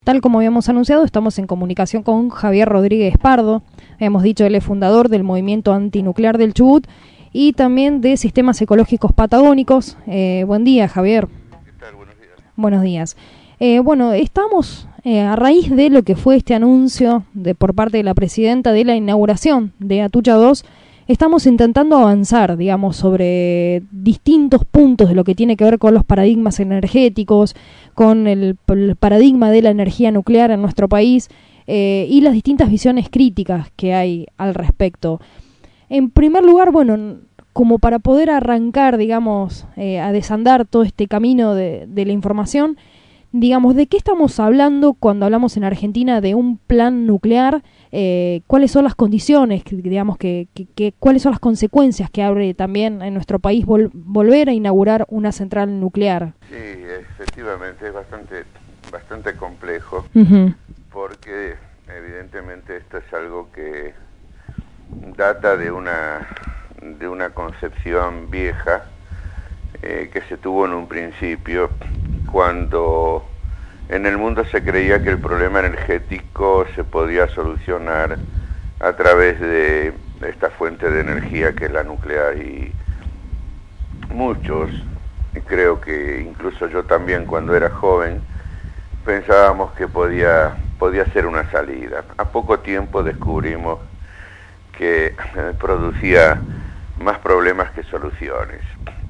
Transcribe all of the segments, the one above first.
tal como habíamos anunciado, estamos en comunicación con Javier Rodríguez Pardo. Hemos dicho, él es fundador del Movimiento Antinuclear del Chubut y también de Sistemas Ecológicos Patagónicos. Buen día, Javier. ¿Qué tal? Buenos días. Buenos días. Bueno, estamos a raíz de lo que fue este anuncio por parte de la presidenta de la inauguración de Atucha 2, estamos intentando avanzar, digamos, sobre distintos puntos de lo que tiene que ver con los paradigmas energéticos, con el paradigma de la energía nuclear en nuestro país y las distintas visiones críticas que hay al respecto. En primer lugar, bueno, como para poder arrancar, digamos, a desandar todo este camino de la información, digamos, ¿de qué estamos hablando cuando hablamos en Argentina de un plan nuclear? ¿Cuáles son las condiciones, digamos, cuáles son las consecuencias que abre también en nuestro país volver a inaugurar una central nuclear? Sí, efectivamente es bastante complejo, porque evidentemente esto es algo que data de una concepción vieja que se tuvo en un principio, cuando en el mundo se creía que el problema energético se podía solucionar a través de esta fuente de energía que es la nuclear, y muchos, creo que incluso yo también cuando era joven, pensábamos que podía ser una salida. A poco tiempo descubrimos que producía más problemas que soluciones,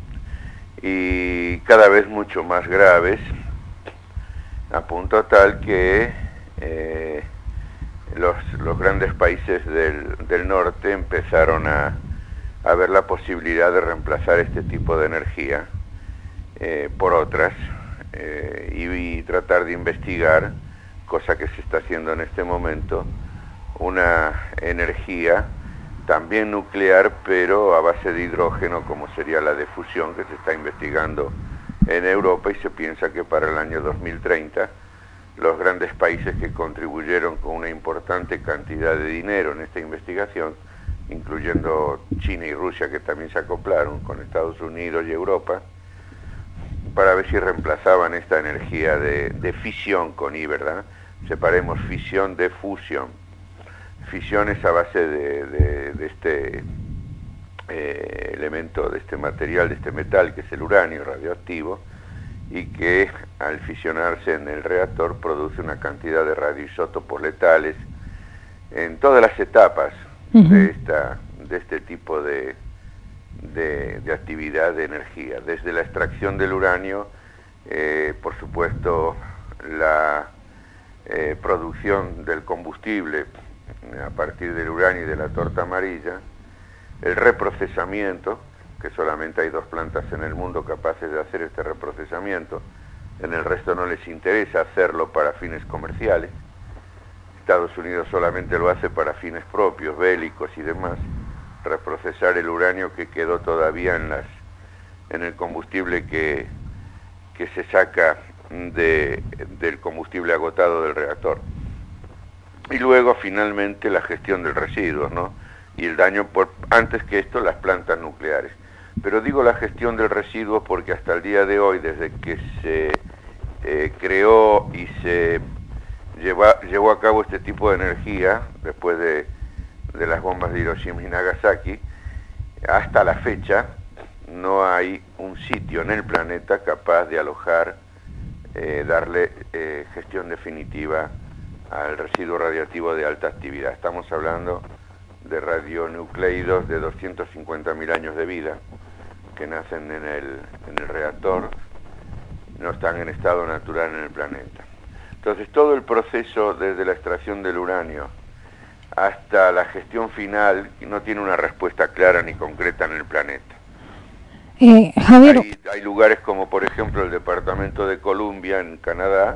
y cada vez mucho más graves, a punto tal que los grandes países del norte empezaron a ver la posibilidad de reemplazar este tipo de energía por otras y tratar de investigar, cosa que se está haciendo en este momento, una energía también nuclear, pero a base de hidrógeno, como sería la de fusión, que se está investigando en Europa, y se piensa que para el año 2030 los grandes países que contribuyeron con una importante cantidad de dinero en esta investigación, incluyendo China y Rusia, que también se acoplaron con Estados Unidos y Europa, para ver si reemplazaban esta energía de fisión con I, ¿verdad? Separemos fisión de fusión. Fisión es a base de este elemento, de este material, de este metal, que es el uranio radioactivo, y que al fisionarse en el reactor produce una cantidad de radioisótopos letales en todas las etapas de este tipo de actividad de energía, desde la extracción del uranio, por supuesto la producción del combustible a partir del uranio y de la torta amarilla, el reprocesamiento, que solamente hay 2 plantas en el mundo capaces de hacer este reprocesamiento, en el resto no les interesa hacerlo para fines comerciales. Estados Unidos solamente lo hace para fines propios, bélicos y demás, reprocesar el uranio que quedó todavía en el combustible que se saca del combustible agotado del reactor. Y luego finalmente la gestión del residuo, ¿no? Y el daño antes que esto, las plantas nucleares. Pero digo la gestión del residuo porque hasta el día de hoy, desde que se creó y se llevó a cabo este tipo de energía, después de las bombas de Hiroshima y Nagasaki, hasta la fecha no hay un sitio en el planeta capaz de alojar, darle gestión definitiva al residuo radiactivo de alta actividad. Estamos hablando de radionucleidos de 250.000 años de vida, que nacen en el reactor, no están en estado natural en el planeta. Entonces todo el proceso, desde la extracción del uranio hasta la gestión final, no tiene una respuesta clara ni concreta en el planeta. Javier, hay lugares como por ejemplo el departamento de Columbia en Canadá,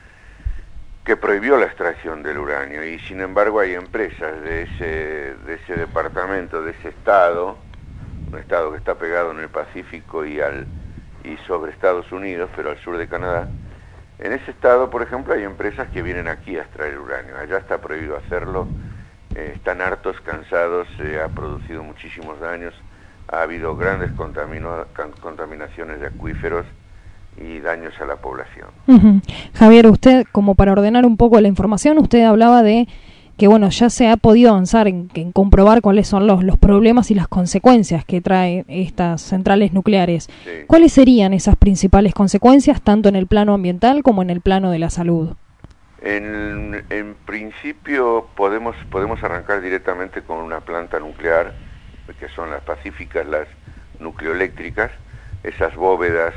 que prohibió la extracción del uranio, y sin embargo hay empresas de ese departamento, de ese estado, un estado que está pegado en el Pacífico y sobre Estados Unidos, pero al sur de Canadá. En ese estado, por ejemplo, hay empresas que vienen aquí a extraer uranio. Allá está prohibido hacerlo, están hartos, cansados, se ha producido muchísimos daños, ha habido grandes contaminaciones de acuíferos, y daños a la población. Javier, usted, como para ordenar un poco la información, usted hablaba de que bueno, ya se ha podido avanzar en comprobar cuáles son los problemas y las consecuencias que traen estas centrales nucleares. Sí. ¿Cuáles serían esas principales consecuencias, tanto en el plano ambiental como en el plano de la salud? En principio podemos arrancar directamente con una planta nuclear, que son las pacíficas, las nucleoeléctricas, esas bóvedas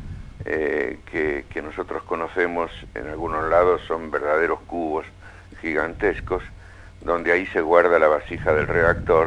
que nosotros conocemos en algunos lados son verdaderos cubos gigantescos, donde ahí se guarda la vasija del reactor,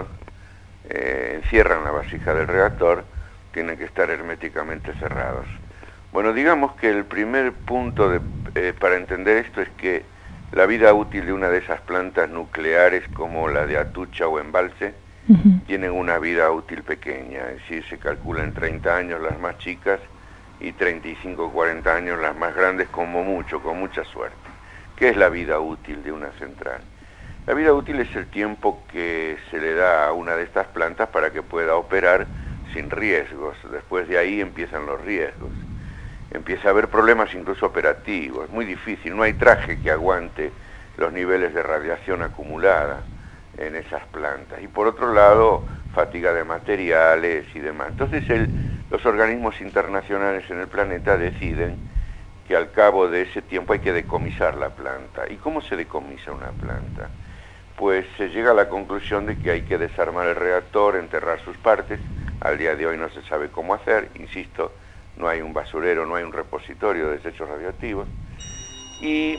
encierran la vasija del reactor, tienen que estar herméticamente cerrados. Bueno, digamos que el primer punto para entender esto es que la vida útil de una de esas plantas nucleares, como la de Atucha o Embalse, tienen una vida útil pequeña, es decir, se calcula en 30 años las más chicas y 35 o 40 años las más grandes, como mucho, con mucha suerte. ¿Qué es la vida útil de una central? La vida útil es el tiempo que se le da a una de estas plantas para que pueda operar sin riesgos. Después de ahí empiezan los riesgos. Empieza a haber problemas incluso operativos. Es muy difícil, no hay traje que aguante los niveles de radiación acumulada en esas plantas. Y por otro lado, fatiga de materiales y demás. Entonces los organismos internacionales en el planeta deciden que al cabo de ese tiempo hay que decomisar la planta. ¿Y cómo se decomisa una planta? Pues se llega a la conclusión de que hay que desarmar el reactor, enterrar sus partes. Al día de hoy no se sabe cómo hacer, insisto, no hay un basurero, no hay un repositorio de desechos radioactivos. Y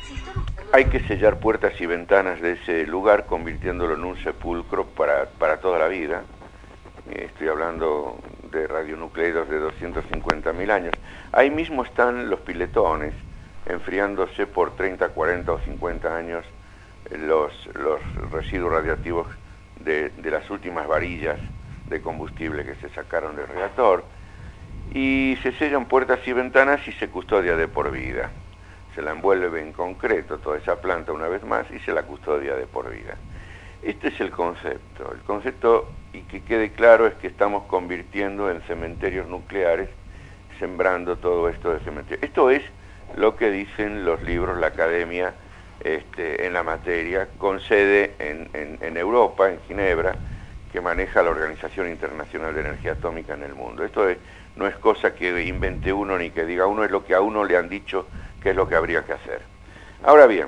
hay que sellar puertas y ventanas de ese lugar, convirtiéndolo en un sepulcro para toda la vida. Estoy hablando de radionucleidos de 250.000 años. Ahí mismo están los piletones, enfriándose por 30, 40 o 50 años los residuos radioactivos de las últimas varillas de combustible que se sacaron del reactor, y se sellan puertas y ventanas y se custodia de por vida. Se la envuelve en concreto toda esa planta una vez más y se la custodia de por vida. Este es el concepto. El concepto, y que quede claro, es que estamos convirtiendo en cementerios nucleares, sembrando todo esto de cementerio. Esto es lo que dicen los libros, la academia en la materia, con sede en Europa, en Ginebra, que maneja la Organización Internacional de Energía Atómica en el mundo. Esto no es cosa que invente uno ni que diga uno, es lo que a uno le han dicho que es lo que habría que hacer. Ahora bien,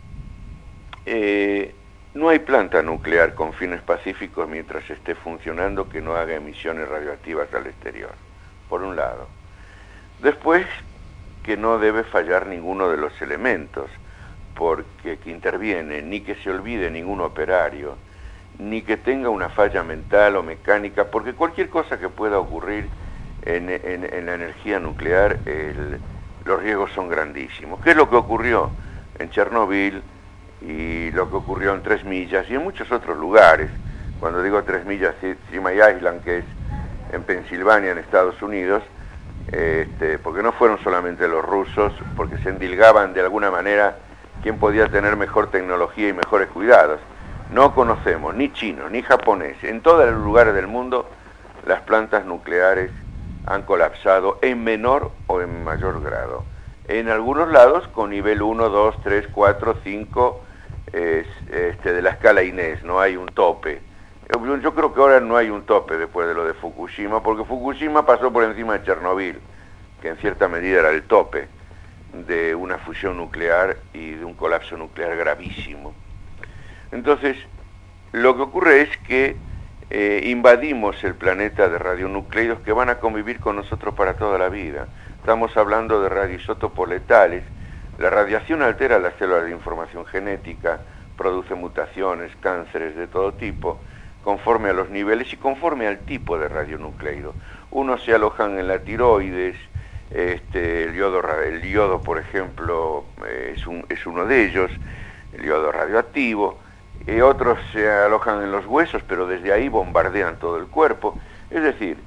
no hay planta nuclear con fines pacíficos mientras esté funcionando que no haga emisiones radioactivas al exterior, por un lado. Después, que no debe fallar ninguno de los elementos que interviene, ni que se olvide ningún operario, ni que tenga una falla mental o mecánica, porque cualquier cosa que pueda ocurrir en la energía nuclear, los riesgos son grandísimos. ¿Qué es lo que ocurrió en Chernobyl y lo que ocurrió en 3 millas y en muchos otros lugares? Cuando digo 3 millas, Three Mile Island, que es en Pensilvania, en Estados Unidos, porque no fueron solamente los rusos, porque se endilgaban de alguna manera quién podía tener mejor tecnología y mejores cuidados. No conocemos ni chinos ni japoneses. En todos los lugares del mundo las plantas nucleares han colapsado en menor o en mayor grado. En algunos lados con nivel 1, 2, 3, 4, 5 de la escala Inés, no hay un tope. Yo creo que ahora no hay un tope después de lo de Fukushima, porque Fukushima pasó por encima de Chernobyl, que en cierta medida era el tope de una fusión nuclear y de un colapso nuclear gravísimo. Entonces, lo que ocurre es que invadimos el planeta de radionucleidos que van a convivir con nosotros para toda la vida. Estamos hablando de radioisótopos letales. La radiación altera las células de información genética, produce mutaciones, cánceres de todo tipo, conforme a los niveles y conforme al tipo de radionucleido. Unos se alojan en la tiroides, el yodo, por ejemplo, es uno de ellos, el yodo radioactivo. Otros se alojan en los huesos, pero desde ahí bombardean todo el cuerpo. Es decir,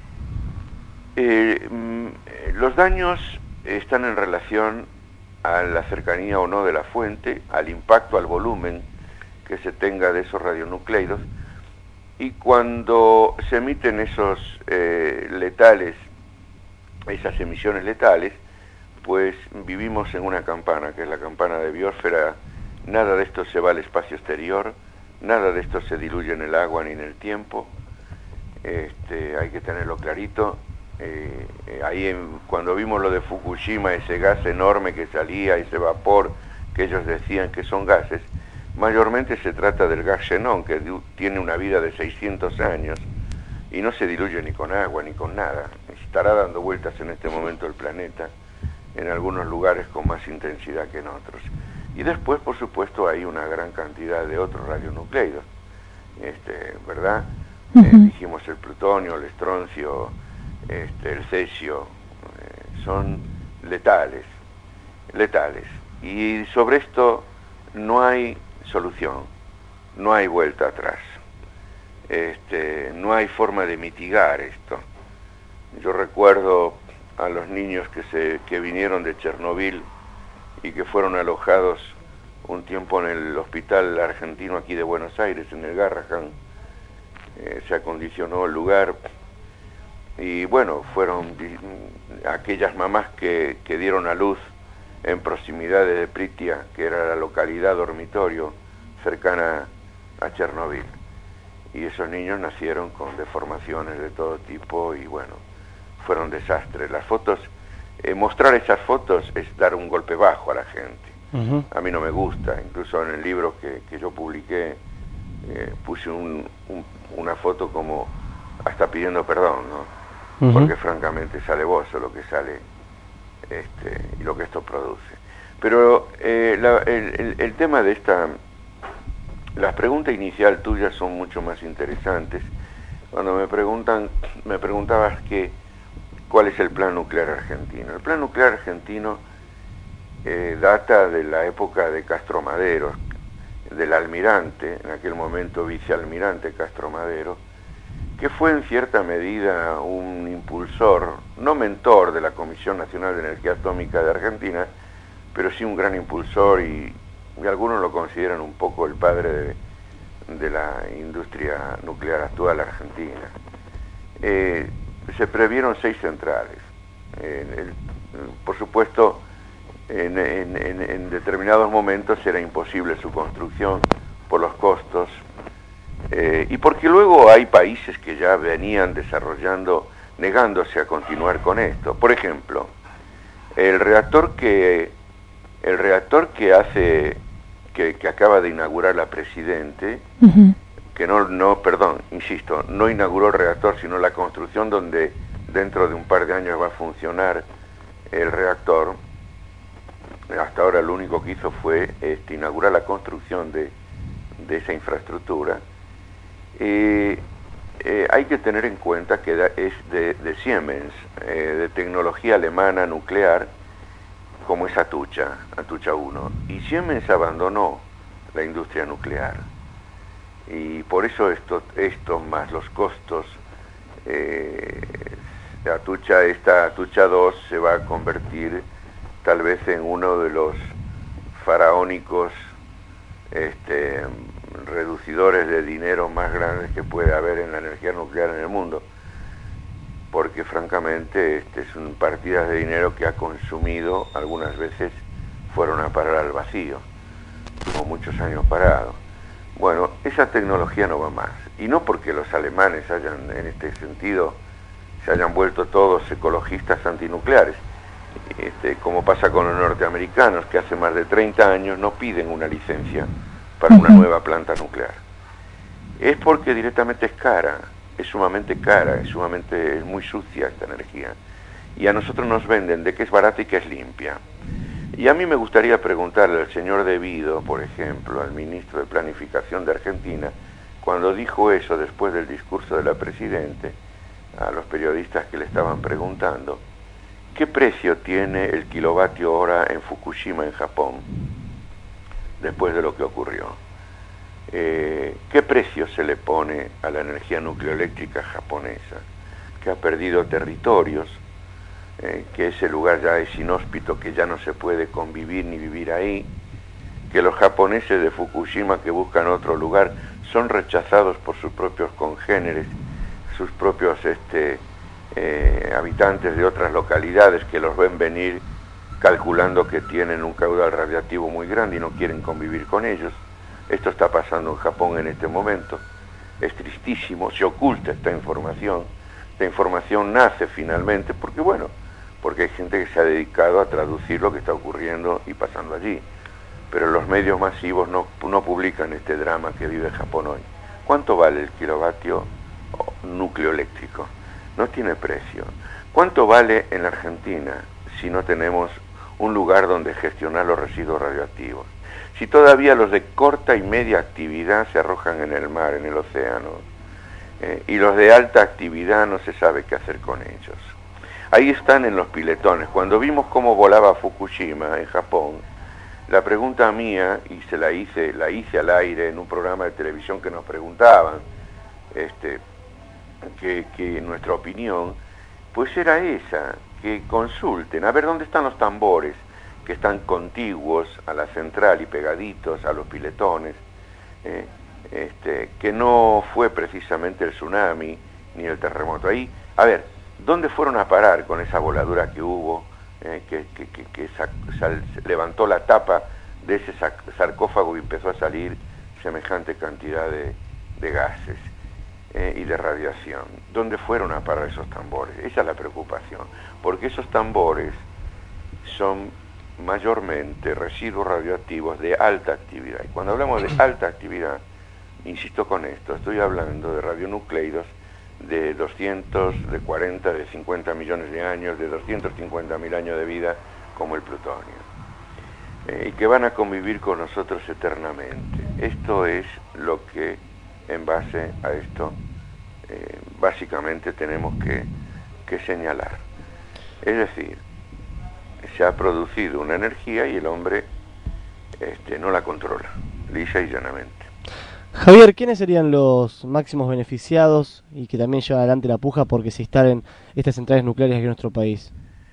los daños están en relación a la cercanía o no de la fuente, al impacto, al volumen que se tenga de esos radionucleidos, y cuando se emiten esos letales esas emisiones letales, pues vivimos en una campana, que es la campana de biosfera. Nada de esto se va al espacio exterior, nada de esto se diluye en el agua ni en el tiempo. Hay que tenerlo clarito. Cuando vimos lo de Fukushima, ese gas enorme que salía, ese vapor que ellos decían que son gases, mayormente se trata del gas xenón, que tiene una vida de 600 años y no se diluye ni con agua ni con nada. Estará dando vueltas en este momento el planeta, en algunos lugares con más intensidad que en otros. Y después, por supuesto, hay una gran cantidad de otros radionucleidos, ¿verdad? Dijimos el plutonio, el estroncio, el cesio, son letales. Y sobre esto no hay solución, no hay vuelta atrás. No hay forma de mitigar esto. Yo recuerdo a los niños que vinieron de Chernobyl y que fueron alojados un tiempo en el hospital argentino aquí de Buenos Aires, en el Garrahan. Se acondicionó el lugar y bueno, fueron aquellas mamás que dieron a luz en proximidades de Pripyat, que era la localidad dormitorio cercana a Chernobyl, y esos niños nacieron con deformaciones de todo tipo y bueno, fueron desastres. Las fotos, mostrar esas fotos es dar un golpe bajo a la gente. A mí no me gusta, incluso en el libro que yo publiqué puse una foto como hasta pidiendo perdón, ¿no? Porque francamente es alevoso lo que sale y lo que esto produce. Pero el tema de las preguntas iniciales tuyas son mucho más interesantes. Cuando me preguntabas cuál es el plan nuclear argentino. El plan nuclear argentino data de la época de Castro Madero, del almirante, en aquel momento vicealmirante Castro Madero, que fue en cierta medida un impulsor, no mentor de la Comisión Nacional de Energía Atómica de Argentina, pero sí un gran impulsor y algunos lo consideran un poco el padre de la industria nuclear actual argentina. Se previeron 6 centrales. Por supuesto, en determinados momentos era imposible su construcción por los costos, y porque luego hay países que ya venían desarrollando, negándose a continuar con esto. Por ejemplo, el reactor que acaba de inaugurar la Presidente, que no inauguró el reactor, sino la construcción donde dentro de un par de años va a funcionar el reactor. Hasta ahora lo único que hizo fue inaugurar la construcción de esa infraestructura. Hay que tener en cuenta que es de Siemens, de tecnología alemana nuclear, como es Atucha 1. Y Siemens abandonó la industria nuclear. Y por eso esto más los costos, esta Atucha 2 se va a convertir tal vez en uno de los faraónicos reducidores de dinero más grandes que puede haber en la energía nuclear en el mundo, porque francamente son partidas de dinero que ha consumido, algunas veces fueron a parar al vacío, tuvo muchos años parado. Bueno, esa tecnología no va más, y no porque los alemanes en este sentido se hayan vuelto todos ecologistas antinucleares, como pasa con los norteamericanos, que hace más de 30 años no piden una licencia para una nueva planta nuclear. Es porque directamente es cara, es sumamente cara, es muy sucia esta energía. Y a nosotros nos venden de que es barata y que es limpia. Y a mí me gustaría preguntarle al señor De Vido, por ejemplo, al ministro de Planificación de Argentina, cuando dijo eso después del discurso de la Presidente, a los periodistas que le estaban preguntando, ¿qué precio tiene el kilovatio hora en Fukushima, en Japón, después de lo que ocurrió? ¿Qué precio se le pone a la energía nucleoeléctrica japonesa, que ha perdido territorios, que ese lugar ya es inhóspito, que ya no se puede convivir ni vivir ahí, que los japoneses de Fukushima que buscan otro lugar son rechazados por sus propios congéneres, sus propios habitantes de otras localidades que los ven venir calculando que tienen un caudal radiactivo muy grande y no quieren convivir con ellos. Esto está pasando en Japón en este momento. Es tristísimo, se oculta esta información. Esta información nace finalmente porque hay gente que se ha dedicado a traducir lo que está ocurriendo y pasando allí. Pero los medios masivos no publican este drama que vive Japón hoy. ¿Cuánto vale el kilovatio núcleo eléctrico? No tiene precio. ¿Cuánto vale en la Argentina si no tenemos un lugar donde gestionar los residuos radioactivos? Si todavía los de corta y media actividad se arrojan en el mar, en el océano, y los de alta actividad no se sabe qué hacer con ellos. Ahí están en los piletones. Cuando vimos cómo volaba Fukushima en Japón, la pregunta mía, y la hice al aire en un programa de televisión que nos preguntaban, que nuestra opinión, pues era esa, que consulten, a ver dónde están los tambores que están contiguos a la central y pegaditos a los piletones, que no fue precisamente el tsunami ni el terremoto. Ahí, a ver, ¿dónde fueron a parar con esa voladura que hubo, que levantó la tapa de ese sarcófago y empezó a salir semejante cantidad de gases y de radiación? ¿Dónde fueron a parar esos tambores? Esa es la preocupación, porque esos tambores son mayormente residuos radioactivos de alta actividad. Y cuando hablamos de alta actividad, insisto con esto, estoy hablando de radionucleidos de 200, de 40, de 50 millones de años, de 250.000 años de vida, como el plutonio, y que van a convivir con nosotros eternamente. Esto es lo que, en base a esto, básicamente tenemos que señalar. Es decir, se ha producido una energía y el hombre no la controla, lisa y llanamente. Javier, ¿quiénes serían los máximos beneficiados y que también llevan adelante la puja porque se instalen estas centrales nucleares aquí en nuestro país?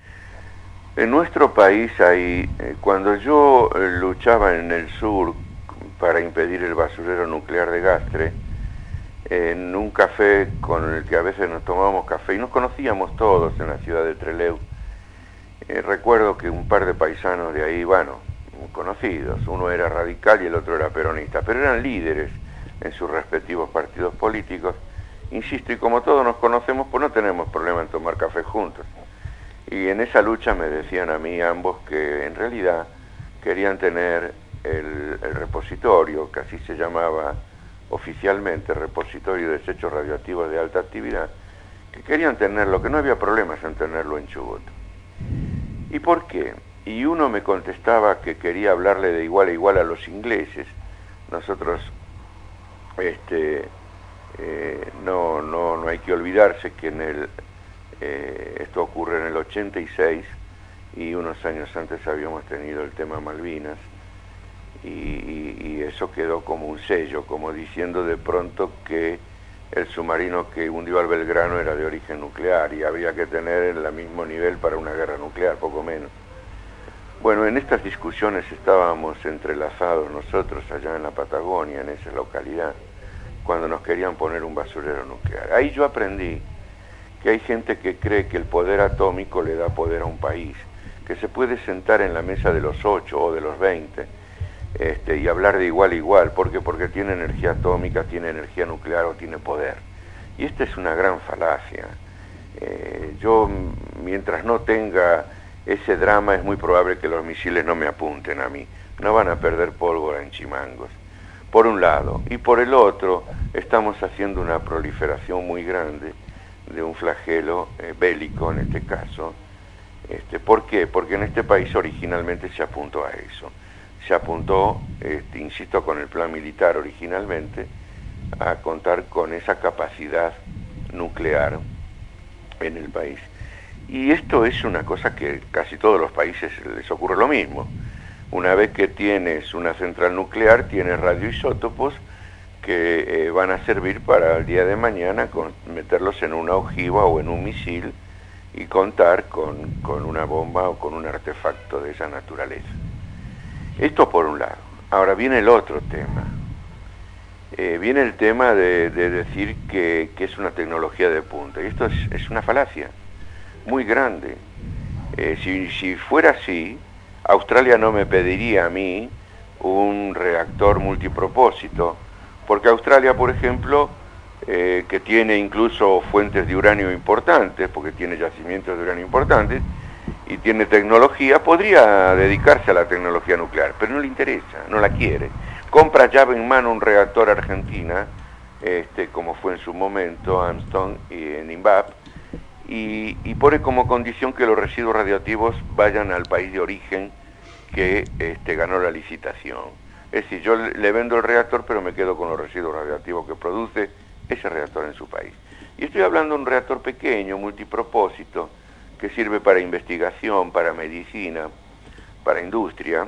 En nuestro país hay, cuando yo luchaba en el sur para impedir el basurero nuclear de Gastre, en un café con el que a veces nos tomábamos café y nos conocíamos todos en la ciudad de Trelew, recuerdo que un par de paisanos de ahí, conocidos, uno era radical y el otro era peronista, pero eran líderes en sus respectivos partidos políticos, insisto, y como todos nos conocemos, pues no tenemos problema en tomar café juntos. Y en esa lucha me decían a mí ambos que en realidad querían tener el repositorio, que así se llamaba oficialmente, repositorio de desechos radioactivos de alta actividad, que querían tenerlo, que no había problemas en tenerlo en Chubut. ¿Y por qué? Y uno me contestaba que quería hablarle de igual a igual a los ingleses. Nosotros, no hay que olvidarse que esto ocurre en el 86 y unos años antes habíamos tenido el tema Malvinas y eso quedó como un sello, como diciendo de pronto que el submarino que hundió al Belgrano era de origen nuclear y había que tener el mismo nivel para una guerra nuclear, poco menos. Bueno, en estas discusiones estábamos entrelazados nosotros allá en la Patagonia, en esa localidad, cuando nos querían poner un basurero nuclear. Ahí yo aprendí que hay gente que cree que el poder atómico le da poder a un país, que se puede sentar en la mesa de los 8 o de los 20 y hablar de igual a igual, porque tiene energía atómica, tiene energía nuclear o tiene poder. Y esta es una gran falacia. Yo, mientras no tenga ese drama, es muy probable que los misiles no me apunten a mí. No van a perder pólvora en Chimangos, por un lado. Y por el otro, estamos haciendo una proliferación muy grande de un flagelo bélico, en este caso. ¿Por qué? Porque en este país originalmente se apuntó a eso. Se apuntó, insisto, con el plan militar originalmente, a contar con esa capacidad nuclear en el país. Y esto es una cosa que casi todos los países les ocurre lo mismo. Una vez que tienes una central nuclear, tienes radioisótopos que van a servir para el día de mañana meterlos en una ojiva o en un misil y contar con una bomba o con un artefacto de esa naturaleza. Esto por un lado. Ahora viene el otro tema. viene el tema de decir que es una tecnología de punta. Y esto es una falacia muy grande. Si fuera así, Australia no me pediría a mí un reactor multipropósito, porque Australia, por ejemplo, que tiene incluso fuentes de uranio importantes, porque tiene yacimientos de uranio importantes, y tiene tecnología, podría dedicarse a la tecnología nuclear, pero no le interesa, no la quiere. Compra llave en mano un reactor Argentina, como fue en su momento Armstrong y en INVAP, y pone como condición que los residuos radioactivos vayan al país de origen que ganó la licitación. Es decir, yo le vendo el reactor, pero me quedo con los residuos radioactivos que produce ese reactor en su país. Y estoy hablando de un reactor pequeño, multipropósito, que sirve para investigación, para medicina, para industria,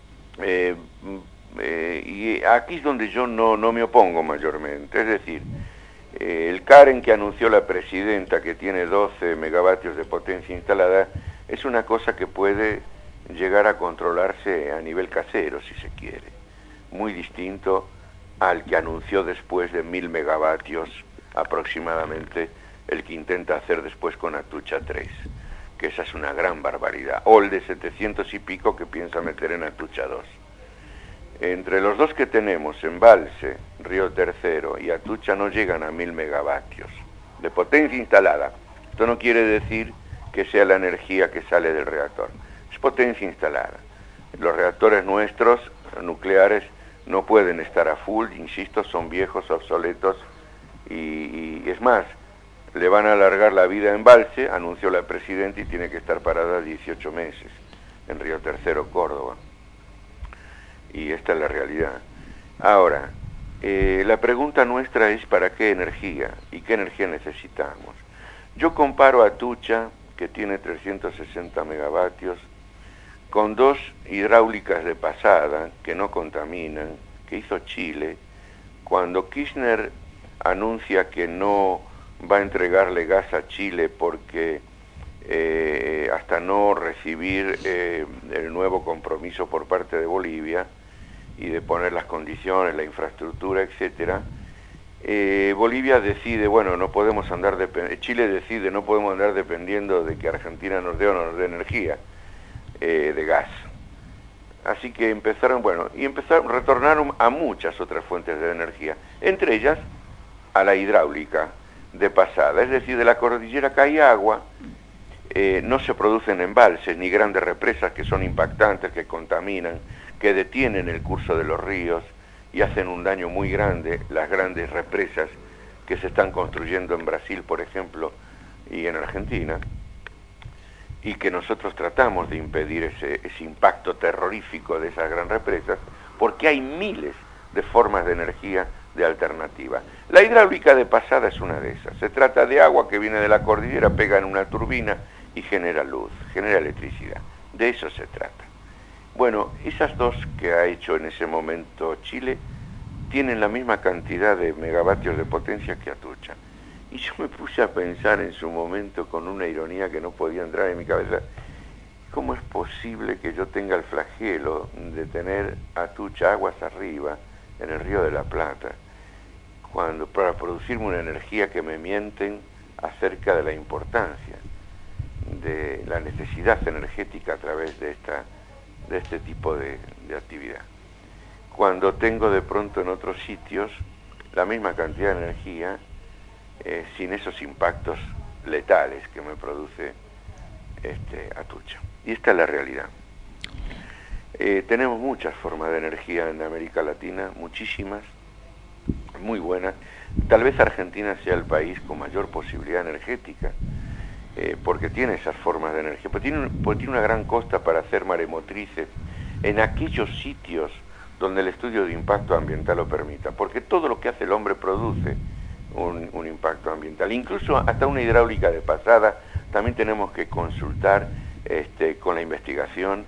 y aquí es donde yo no me opongo mayormente. Es decir, el Karen que anunció la presidenta, que tiene 12 megavatios de potencia instalada, es una cosa que puede llegar a controlarse a nivel casero, si se quiere, muy distinto al que anunció después de 1000 megavatios aproximadamente, el que intenta hacer después con Atucha 3, que esa es una gran barbaridad, o el de 700 y pico que piensa meter en Atucha 2. Entre los dos que tenemos, Embalse, Río Tercero y Atucha, no llegan a 1000 megavatios de potencia instalada. Esto no quiere decir que sea la energía que sale del reactor, es potencia instalada. Los reactores nuestros, nucleares, no pueden estar a full, insisto, son viejos, obsoletos, y es más, le van a alargar la vida a Embalse, anunció la presidenta, y tiene que estar parada 18 meses en Río Tercero, Córdoba. Y esta es la realidad. Ahora, la pregunta nuestra es ¿para qué energía? ¿Y qué energía necesitamos? Yo comparo a Atucha, que tiene 360 megavatios, con 2 hidráulicas de pasada que no contaminan, que hizo Chile, cuando Kirchner anuncia que no va a entregarle gas a Chile porque hasta no recibir el nuevo compromiso por parte de Bolivia y de poner las condiciones, la infraestructura, etcétera, Bolivia decide, bueno, no podemos andar Chile decide, no podemos andar dependiendo de que Argentina nos dé o no nos dé energía de gas. Así que retornaron a muchas otras fuentes de energía, entre ellas a la hidráulica de pasada, es decir, de la cordillera cae agua, no se producen embalses ni grandes represas que son impactantes, que contaminan, que detienen el curso de los ríos y hacen un daño muy grande, las grandes represas que se están construyendo en Brasil, por ejemplo, y en Argentina, y que nosotros tratamos de impedir ese impacto terrorífico de esas grandes represas, porque hay miles de formas de energía de alternativa. La hidráulica de pasada es una de esas. Se trata de agua que viene de la cordillera, pega en una turbina y genera luz, genera electricidad. De eso se trata. Bueno, esas dos que ha hecho en ese momento Chile tienen la misma cantidad de megavatios de potencia que Atucha. Y yo me puse a pensar en su momento con una ironía que no podía entrar en mi cabeza, ¿cómo es posible que yo tenga el flagelo de tener Atucha aguas arriba en el Río de la Plata, cuando para producirme una energía que me mienten acerca de la importancia de la necesidad energética a través de este tipo de actividad? Cuando tengo de pronto en otros sitios la misma cantidad de energía sin esos impactos letales que me produce Atucha. Y esta es la realidad. Tenemos muchas formas de energía en América Latina, muchísimas, muy buenas. Tal vez Argentina sea el país con mayor posibilidad energética, porque tiene esas formas de energía, pero tiene una gran costa para hacer maremotrices en aquellos sitios donde el estudio de impacto ambiental lo permita, porque todo lo que hace el hombre produce un impacto ambiental. Incluso hasta una hidráulica de pasada también tenemos que consultar con la investigación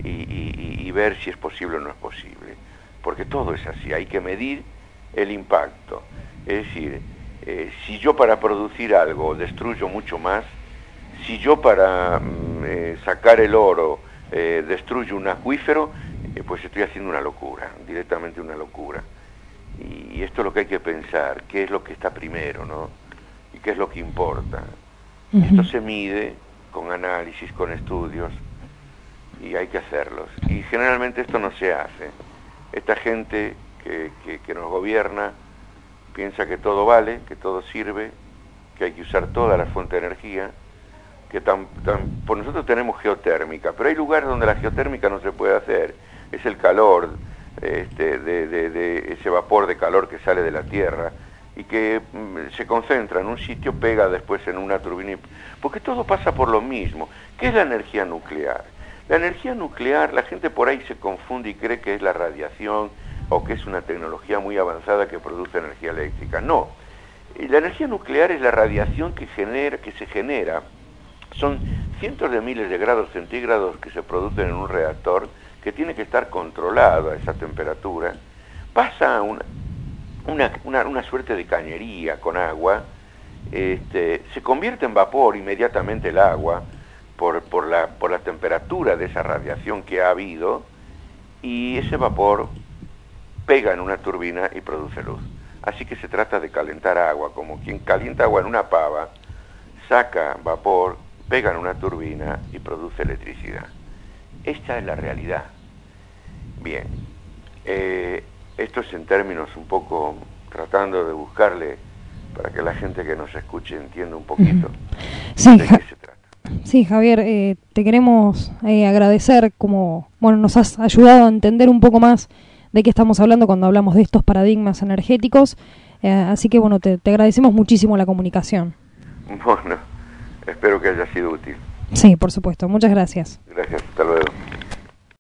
y ver si es posible o no es posible, porque todo es así, hay que medir el impacto. Es decir, si yo para producir algo destruyo mucho más, si yo para sacar el oro destruyo un acuífero, pues estoy haciendo una locura, directamente una locura. Y esto es lo que hay que pensar, qué es lo que está primero, ¿no? Y qué es lo que importa. Esto se mide con análisis, con estudios, y hay que hacerlos. Y generalmente esto no se hace. Esta gente que nos gobierna piensa que todo vale, que todo sirve, que hay que usar toda la fuente de energía, que por nosotros tenemos geotérmica, pero hay lugares donde la geotérmica no se puede hacer. Es el calor, de ese vapor de calor que sale de la tierra y que se concentra en un sitio, pega después en una turbina, porque todo pasa por lo mismo. ¿Qué es la energía nuclear? La energía nuclear, la gente por ahí se confunde y cree que es la radiación o que es una tecnología muy avanzada que produce energía eléctrica. No, la energía nuclear es la radiación que se genera, son cientos de miles de grados centígrados que se producen en un reactor que tiene que estar controlado a esa temperatura, pasa una suerte de cañería con agua, se convierte en vapor inmediatamente el agua por la temperatura de esa radiación que ha habido, y ese vapor pega en una turbina y produce luz. Así que se trata de calentar agua, como quien calienta agua en una pava, saca vapor, pega en una turbina y produce electricidad. Esta es la realidad. Bien, esto es en términos un poco tratando de buscarle para que la gente que nos escuche entienda un poquito sí, de qué se trata. Sí, Javier, te queremos agradecer como nos has ayudado a entender un poco más de qué estamos hablando cuando hablamos de estos paradigmas energéticos, así que te agradecemos muchísimo la comunicación. Bueno, espero que haya sido útil. Sí, por supuesto. Muchas gracias. Gracias, hasta luego.